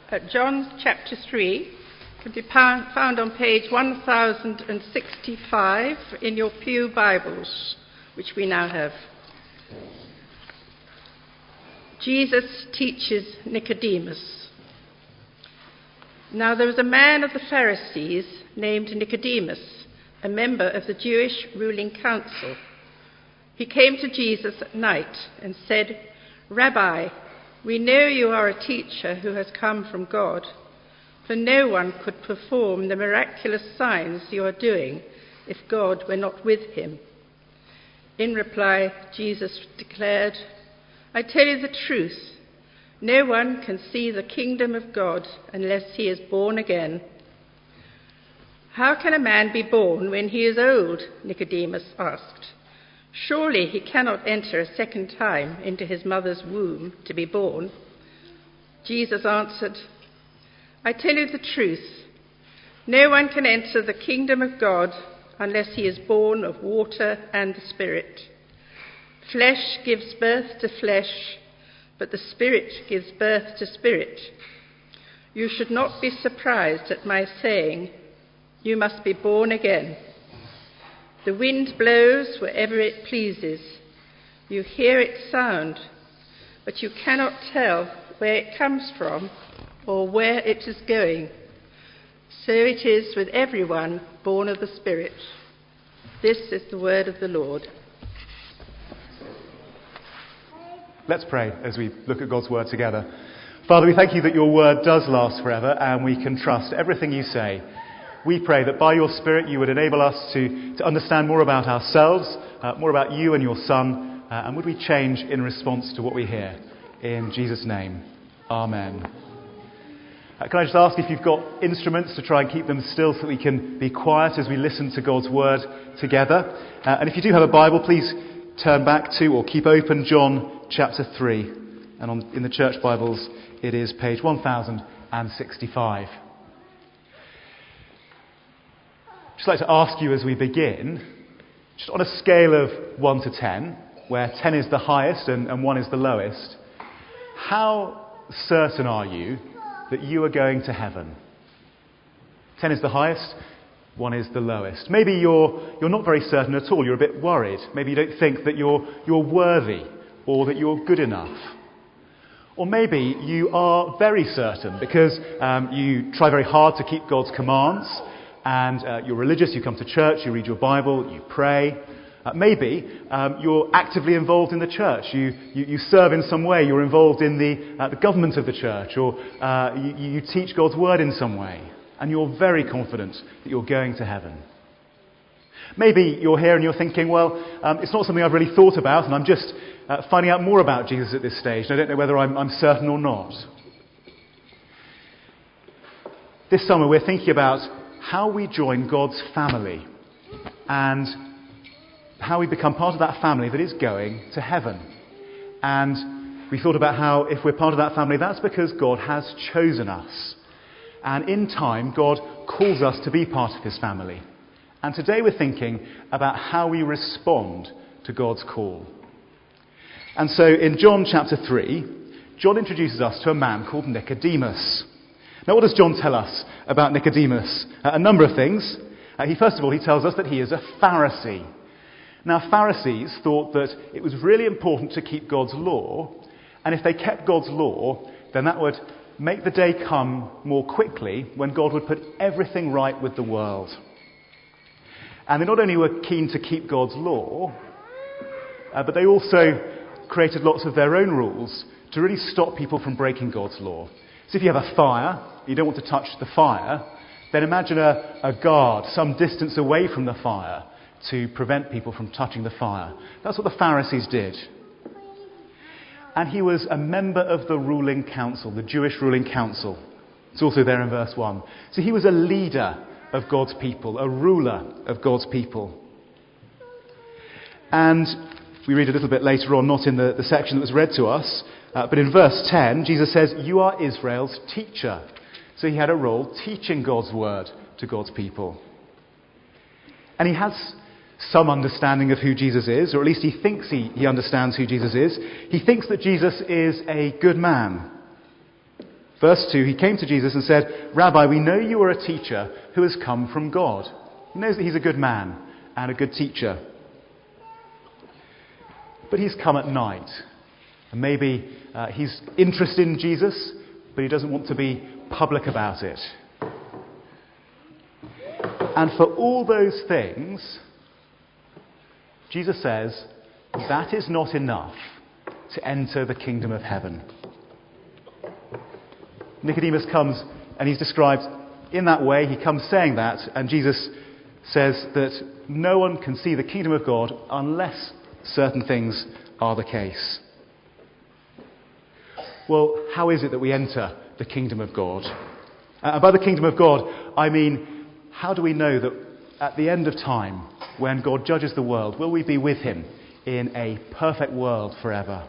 John chapter 3 can be found on page 1065 in your Pew Bibles, which we now have. Jesus teaches Nicodemus. Now there was a man of the Pharisees named Nicodemus, a member of the Jewish ruling council. He came to Jesus at night and said, "Rabbi, we know you are a teacher who has come from God, for no one could perform the miraculous signs you are doing if God were not with him." In reply, Jesus declared, "I tell you the truth, no one can see the kingdom of God unless he is born again." "How can a man be born when he is old?" Nicodemus asked. "Surely he cannot enter a second time into his mother's womb to be born." Jesus answered, "I tell you the truth, no one can enter the kingdom of God unless he is born of water and the Spirit. Flesh gives birth to flesh, but the Spirit gives birth to spirit. You should not be surprised at my saying, 'You must be born again.' The wind blows wherever it pleases. You hear its sound, but you cannot tell where it comes from or where it is going. So it is with everyone born of the Spirit." This is the word of the Lord. Let's pray as we look at God's word together. Father, we thank you that your word does last forever and we can trust everything you say. We pray that by your Spirit you would enable us to understand more about ourselves, more about you and your Son, and would we change in response to what we hear. In Jesus' name, amen. Can I just ask if you've got instruments to try and keep them still so that we can be quiet as we listen to God's word together? And if you do have a Bible, please turn back to or keep open John chapter 3. And in the church Bibles, it is page 1065. I'd just like to ask you as we begin, just on a scale of 1 to 10, where 10 is the highest and 1 is the lowest, how certain are you that you are going to heaven? 10 is the highest, 1 is the lowest. Maybe you're not very certain at all, you're a bit worried. Maybe you don't think that you're worthy or that you're good enough. Or maybe you are very certain because you try very hard to keep God's commands, and you're religious, you come to church, you read your Bible, you pray. Maybe you're actively involved in the church, you serve in some way, you're involved in the government of the church, or you teach God's word in some way, and you're very confident that you're going to heaven. Maybe you're here and you're thinking, well, it's not something I've really thought about, and I'm just finding out more about Jesus at this stage, and I don't know whether I'm certain or not. This summer we're thinking about how we join God's family and how we become part of that family that is going to heaven. And we thought about how if we're part of that family, that's because God has chosen us. And in time, God calls us to be part of his family. And today we're thinking about how we respond to God's call. And so in John chapter 3, John introduces us to a man called Nicodemus. Now, what does John tell us about Nicodemus? A number of things. First of all, he tells us that he is a Pharisee. Now, Pharisees thought that it was really important to keep God's law, and if they kept God's law, then that would make the day come more quickly when God would put everything right with the world. And they not only were keen to keep God's law, but they also created lots of their own rules to really stop people from breaking God's law. So if you have a fire, you don't want to touch the fire, then imagine a guard some distance away from the fire to prevent people from touching the fire. That's what the Pharisees did. And he was a member of the ruling council, the Jewish ruling council. It's also there in verse 1. So he was a leader of God's people, a ruler of God's people. And we read a little bit later on, not in the section that was read to us, but in verse 10, Jesus says, "You are Israel's teacher." So he had a role teaching God's word to God's people. And he has some understanding of who Jesus is, or at least he thinks he understands who Jesus is. He thinks that Jesus is a good man. Verse 2, he came to Jesus and said, "Rabbi, we know you are a teacher who has come from God." He knows that he's a good man and a good teacher. But he's come at night. And maybe he's interested in Jesus, but he doesn't want to be public about it. And for all those things, Jesus says, that is not enough to enter the kingdom of heaven. Nicodemus comes and he's described in that way. He comes saying that, and Jesus says that no one can see the kingdom of God unless certain things are the case. Well, how is it that we enter the kingdom of God? By the kingdom of God, I mean, how do we know that at the end of time, when God judges the world, will we be with him in a perfect world forever?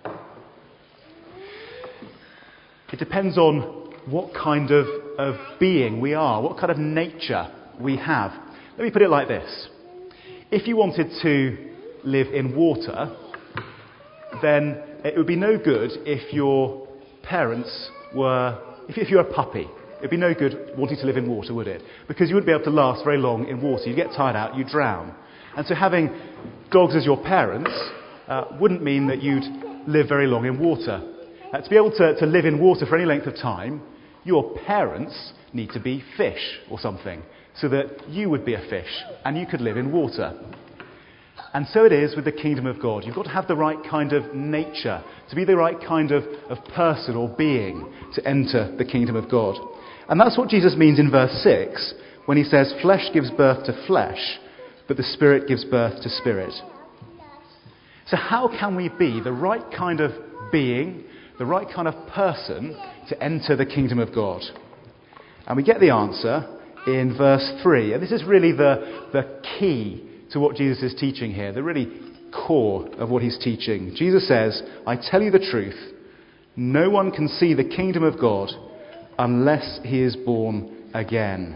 It depends on what kind of being we are, what kind of nature we have. Let me put it like this. If you wanted to live in water, then it would be no good if your parents were, if you're a puppy, it would be no good wanting to live in water, would it? Because you wouldn't be able to last very long in water. You'd get tired out, you'd drown. And so having dogs as your parents wouldn't mean that you'd live very long in water. To be able to live in water for any length of time, your parents need to be fish or something, so that you would be a fish and you could live in water. And so it is with the kingdom of God. You've got to have the right kind of nature, to be the right kind of person or being to enter the kingdom of God. And that's what Jesus means in verse 6 when he says, "Flesh gives birth to flesh, but the Spirit gives birth to spirit." So how can we be the right kind of being, the right kind of person to enter the kingdom of God? And we get the answer in verse 3. And this is really the key to what Jesus is teaching here, the really core of what he's teaching. Jesus says, "I tell you the truth, no one can see the kingdom of God unless he is born again."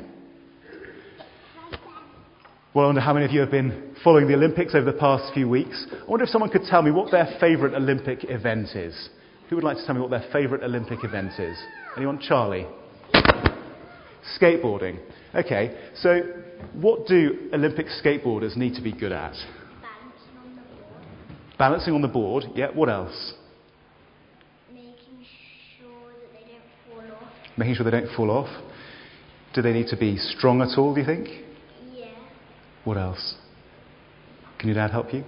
Well, I wonder how many of you have been following the Olympics over the past few weeks. I wonder if someone could tell me what their favourite Olympic event is. Who would like to tell me what their favourite Olympic event is? Anyone? Charlie? Skateboarding. Okay, so what do Olympic skateboarders need to be good at? Balancing on the board. Balancing on the board, yeah. What else? Making sure that they don't fall off. Making sure they don't fall off. Do they need to be strong at all, do you think? Yeah. What else? Can your dad help you?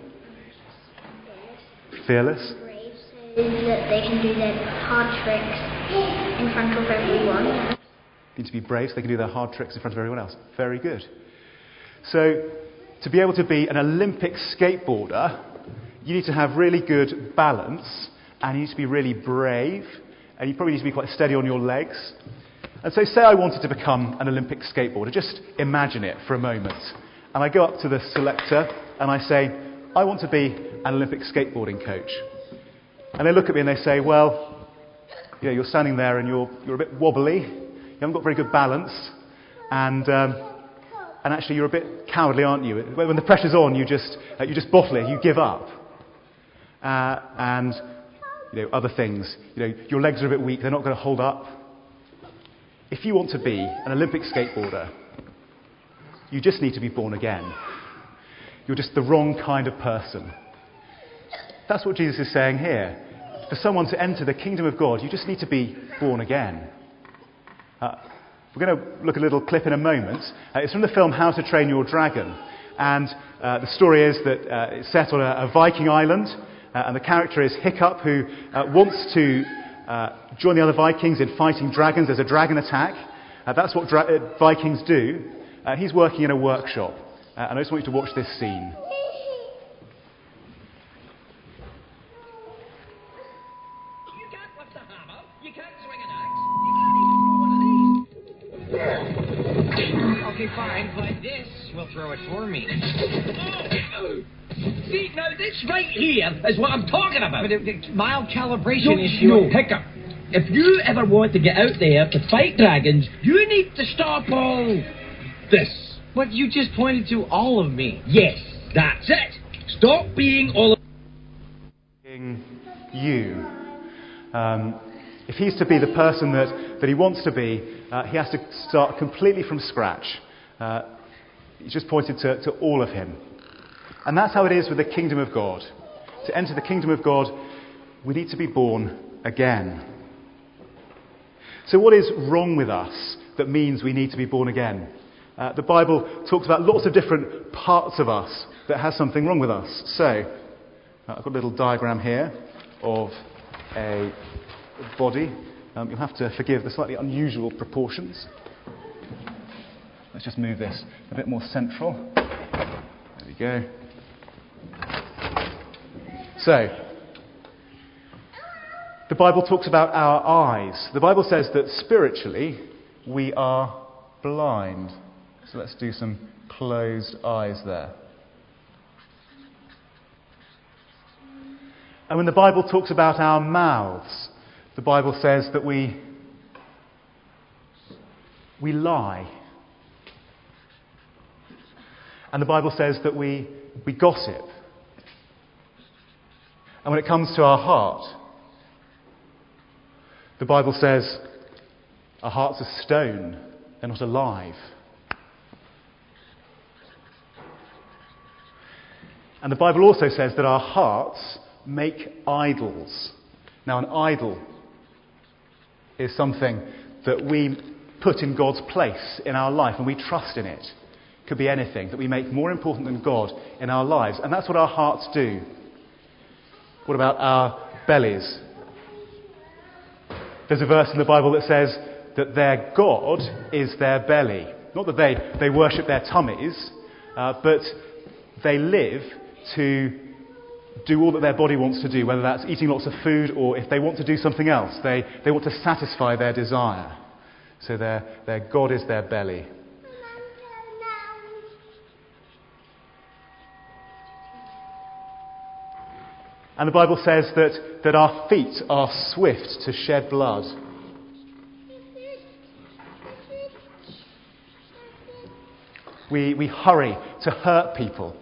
Fearless. Fearless? Brave, so that they can do their hard tricks in front of everyone. Need to be brave so they can do their hard tricks in front of everyone else. Very good. So, to be able to be an Olympic skateboarder, you need to have really good balance, and you need to be really brave, and you probably need to be quite steady on your legs. And so say I wanted to become an Olympic skateboarder. Just imagine it for a moment. And I go up to the selector and I say, "I want to be an Olympic skateboarding coach." And they look at me and they say, "Well, you know, you're standing there and you're a bit wobbly. You haven't got very good balance, and actually you're a bit cowardly, aren't you? When the pressure's on, you just bottle it, you give up, and you know other things. You know your legs are a bit weak; they're not going to hold up." If you want to be an Olympic skateboarder, you just need to be born again. You're just the wrong kind of person. That's what Jesus is saying here. For someone to enter the kingdom of God, you just need to be born again. We're going to look at a little clip in a moment. It's from the film How to Train Your Dragon. And the story is that it's set on a Viking island. And the character is Hiccup, who wants to join the other Vikings in fighting dragons. There's a dragon attack. That's what Vikings do. He's working in a workshop. And I just want you to watch this scene. You can't lift a hammer. You can't swing an axe. You can't even throw one of these. Okay, fine, but this will throw it for me. See, now this right here is what I'm talking about. But mild calibration issue. No, Hiccup. If you ever want to get out there to fight dragons, you need to stop all this. But you just pointed to all of me. Yes, that's it. Stop being all of You. If he's to be the person that he wants to be, he has to start completely from scratch. He's just pointed to all of him. And that's how it is with the kingdom of God. To enter the kingdom of God, we need to be born again. So what is wrong with us that means we need to be born again? The Bible talks about lots of different parts of us that has something wrong with us. So, I've got a little diagram here of a body. You'll have to forgive the slightly unusual proportions. Let's just move this a bit more central. There we go. So, the Bible talks about our eyes. The Bible says that spiritually we are blind. So let's do some closed eyes there. And when the Bible talks about our mouths, the Bible says that we lie. And the Bible says that we gossip. And when it comes to our heart, the Bible says our hearts are stone, they're not alive. And the Bible also says that our hearts make idols. Now, an idol is something that we put in God's place in our life and we trust in it. It could be anything that we make more important than God in our lives. And that's what our hearts do. What about our bellies? There's a verse in the Bible that says that their God is their belly. Not that they worship their tummies, but they live to do all that their body wants to do, whether that's eating lots of food or if they want to do something else. They want to satisfy their desire. So their God is their belly. And the Bible says that our feet are swift to shed blood. We hurry to hurt people.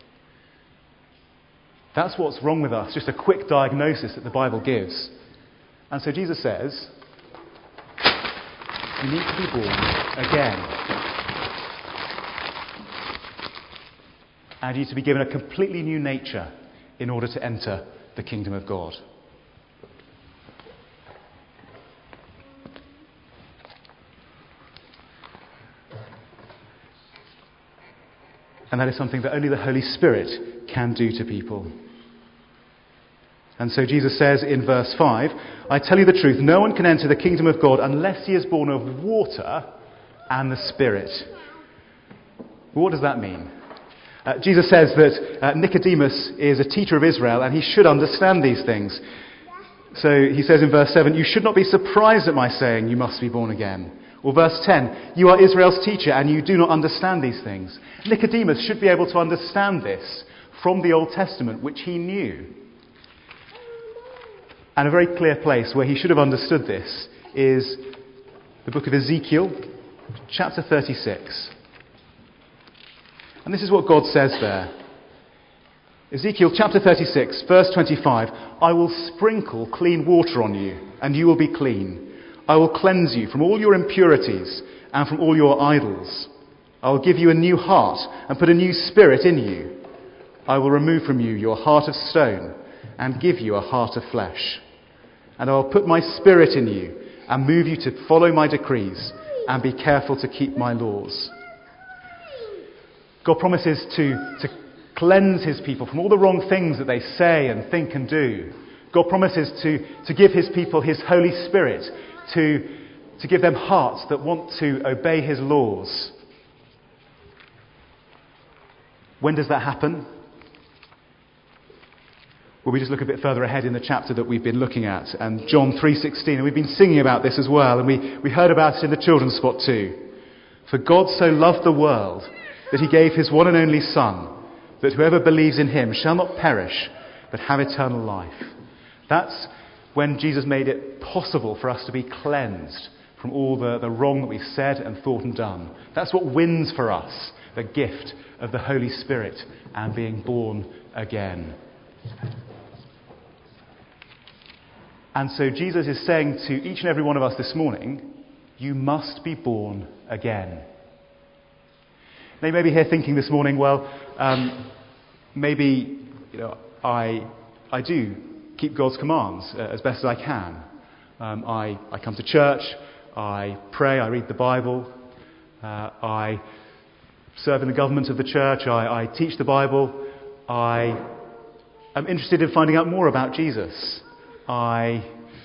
That's what's wrong with us. Just a quick diagnosis that the Bible gives. And so Jesus says, you need to be born again. And you need to be given a completely new nature in order to enter the kingdom of God. And that is something that only the Holy Spirit can do to people. And so Jesus says in verse 5, I tell you the truth, no one can enter the kingdom of God unless he is born of water and the Spirit. Well, what does that mean? Jesus says that Nicodemus is a teacher of Israel and he should understand these things. So he says in verse 7, you should not be surprised at my saying you must be born again. Or verse 10, you are Israel's teacher and you do not understand these things. Nicodemus should be able to understand this from the Old Testament, which he knew. And a very clear place where he should have understood this is the book of Ezekiel, chapter 36. And this is what God says there. Ezekiel chapter 36, verse 25. I will sprinkle clean water on you, and you will be clean. I will cleanse you from all your impurities and from all your idols. I will give you a new heart and put a new spirit in you. I will remove from you your heart of stone and give you a heart of flesh. And I will put my spirit in you and move you to follow my decrees and be careful to keep my laws. God promises to cleanse his people from all the wrong things that they say and think and do. God promises to give his people his Holy Spirit, to give them hearts that want to obey his laws. When does that happen? Well, we just look a bit further ahead in the chapter that we've been looking at, and John 3:16, and we've been singing about this as well, and we heard about it in the children's spot too. For God so loved the world that he gave his one and only Son, that whoever believes in him shall not perish, but have eternal life. That's when Jesus made it possible for us to be cleansed from all the wrong that we've said and thought and done. That's what wins for us the gift of the Holy Spirit and being born again. And so Jesus is saying to each and every one of us this morning, you must be born again. Now you may be here thinking this morning, well, maybe I do keep God's commands as best as I can. I come to church, I pray, I read the Bible, I serve in the government of the church, I teach the Bible, I am interested in finding out more about Jesus. I'm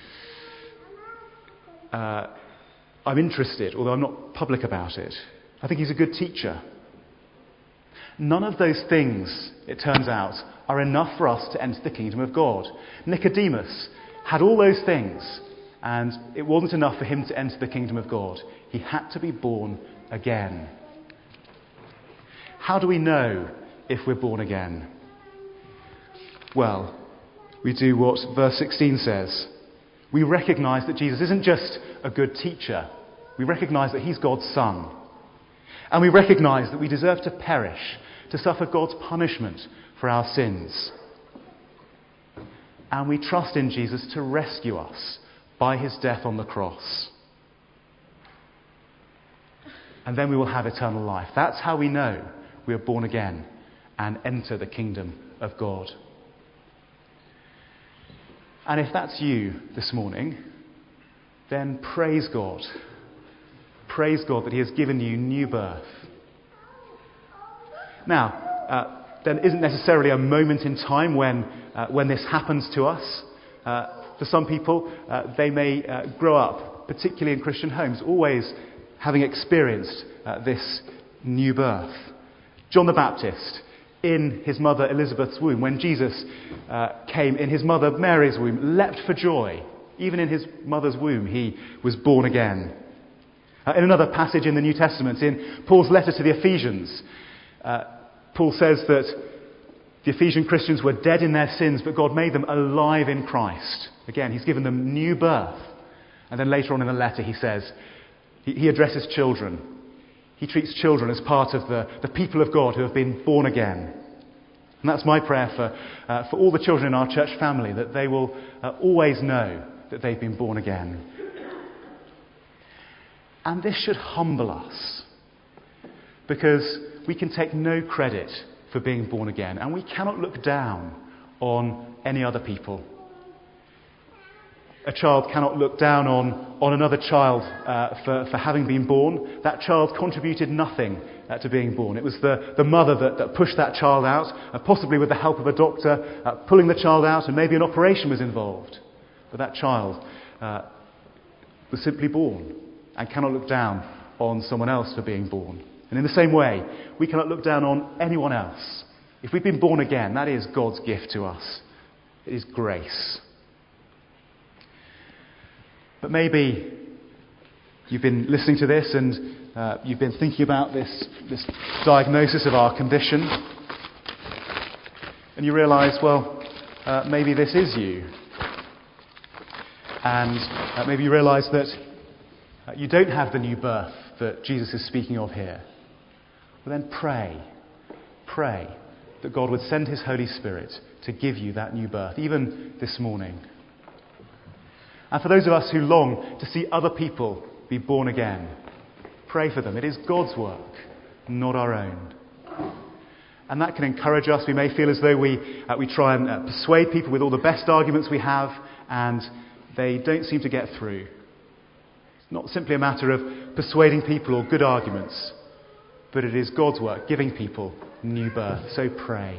interested, although I'm not public about it. I think he's a good teacher. None of those things, it turns out, are enough for us to enter the kingdom of God. Nicodemus had all those things, and it wasn't enough for him to enter the kingdom of God. He had to be born again. How do we know if we're born again? Well, we do what verse 16 says. We recognise that Jesus isn't just a good teacher. We recognise that he's God's Son. And we recognise that we deserve to perish, to suffer God's punishment for our sins. And we trust in Jesus to rescue us by his death on the cross. And then we will have eternal life. That's how we know we are born again and enter the kingdom of God. And if that's you this morning, then praise God. Praise God that he has given you new birth. Now, there isn't necessarily a moment in time when this happens to us. For some people, they may grow up, particularly in Christian homes, always having experienced this new birth. John the Baptist, in his mother Elizabeth's womb, when Jesus came in his mother Mary's womb, leapt for joy. Even in his mother's womb, he was born again. In another passage in the New Testament, in Paul's letter to the Ephesians, Paul says that the Ephesian Christians were dead in their sins, but God made them alive in Christ. Again, he's given them new birth. And then later on in the letter, he says, he addresses children. He treats children as part of the people of God who have been born again. And that's my prayer for all the children in our church family, that they will always know that they've been born again. And this should humble us, because we can take no credit for being born again, and we cannot look down on any other people. A child cannot look down on another child for having been born. That child contributed nothing to being born. It was the mother that pushed that child out, possibly with the help of a doctor, pulling the child out, and maybe an operation was involved. But that child was simply born and cannot look down on someone else for being born. And in the same way, we cannot look down on anyone else. If we've been born again, that is God's gift to us. It is grace. But maybe you've been listening to this and you've been thinking about this diagnosis of our condition, and you realise, well, maybe this is you. And maybe you realise that you don't have the new birth that Jesus is speaking of here. Well, then pray that God would send his Holy Spirit to give you that new birth, even this morning. And for those of us who long to see other people be born again, pray for them. It is God's work, not our own. And that can encourage us. We may feel as though we try and persuade people with all the best arguments we have, and they don't seem to get through. It's not simply a matter of persuading people or good arguments, but it is God's work, giving people new birth. So pray.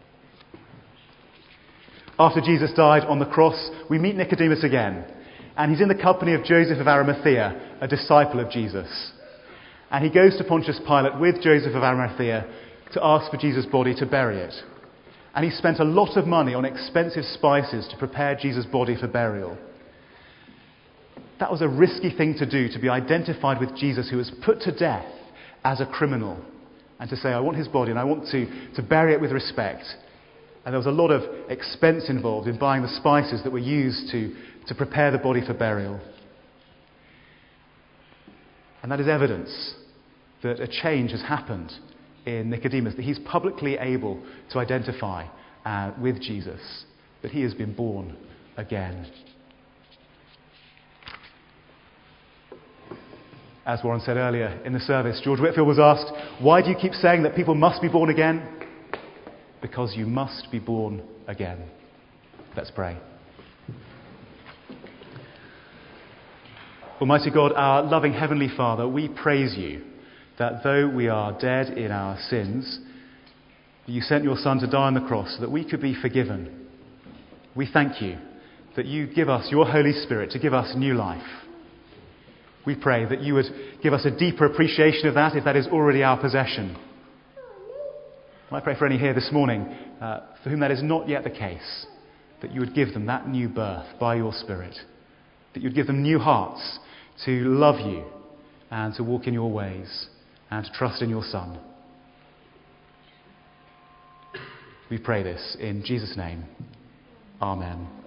After Jesus died on the cross, we meet Nicodemus again. And he's in the company of Joseph of Arimathea, a disciple of Jesus. And he goes to Pontius Pilate with Joseph of Arimathea to ask for Jesus' body to bury it. And he spent a lot of money on expensive spices to prepare Jesus' body for burial. That was a risky thing to do, to be identified with Jesus, who was put to death as a criminal, and to say, I want his body and I want to bury it with respect. And there was a lot of expense involved in buying the spices that were used to prepare the body for burial. And that is evidence that a change has happened in Nicodemus, that he's publicly able to identify with Jesus, that he has been born again. As Warren said earlier in the service, George Whitfield was asked, why do you keep saying that people must be born again? Because you must be born again. Let's pray. Almighty God, our loving Heavenly Father, we praise you that though we are dead in our sins, you sent your Son to die on the cross so that we could be forgiven. We thank you that you give us your Holy Spirit to give us new life. We pray that you would give us a deeper appreciation of that if that is already our possession. I pray for any here this morning for whom that is not yet the case, that you would give them that new birth by your Spirit, that you would give them new hearts to love you and to walk in your ways and to trust in your Son. We pray this in Jesus' name. Amen.